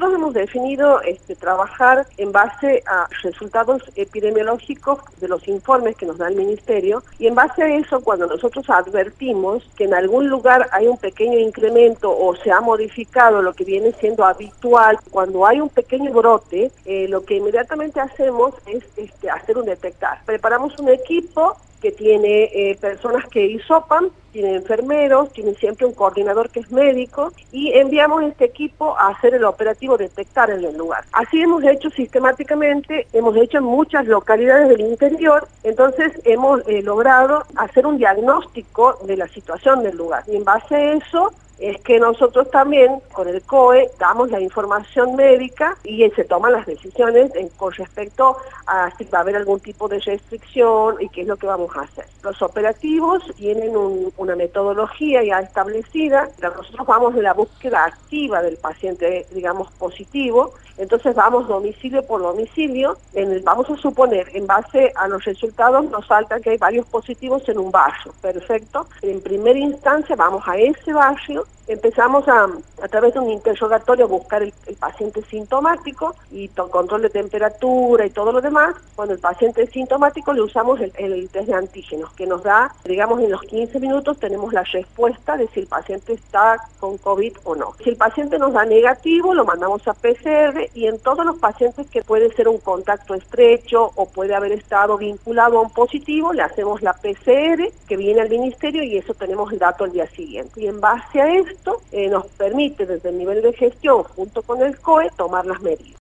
nosotros hemos definido trabajar en base a resultados epidemiológicos de los informes que nos da el Ministerio, y en base a eso, cuando nosotros advertimos que en algún lugar hay un pequeño incremento o se ha modificado lo que viene siendo habitual, cuando hay un pequeño brote, lo que inmediatamente hacemos es hacer un detectar. Preparamos un equipo que tiene personas que hisopan, tiene enfermeros, tiene siempre un coordinador que es médico, y enviamos este equipo a hacer el operativo detectar en el lugar. Así hemos hecho sistemáticamente, hemos hecho en muchas localidades del interior, entonces hemos logrado hacer un diagnóstico de la situación del lugar, y en base a eso es que nosotros también con el COE damos la información médica y se toman las decisiones con respecto a si va a haber algún tipo de restricción y qué es lo que vamos a hacer. Los operativos tienen una metodología ya establecida. Nosotros vamos de la búsqueda activa del paciente, digamos, positivo. Entonces vamos domicilio por domicilio, vamos a suponer, en base a los resultados nos salta que hay varios positivos en un barrio, perfecto. En primera instancia vamos a ese barrio, empezamos a través de un interrogatorio a buscar el paciente sintomático y control de temperatura y todo lo demás. Cuando el paciente es sintomático le usamos el test de antígenos, que nos da, digamos, en los 15 minutos tenemos la respuesta de si el paciente está con COVID o no. Si el paciente nos da negativo, lo mandamos a PCR, y en todos los pacientes que puede ser un contacto estrecho o puede haber estado vinculado a un positivo, le hacemos la PCR que viene al Ministerio y eso tenemos el dato al día siguiente. Y en base a esto nos permite desde el nivel de gestión junto con el COE tomar las medidas.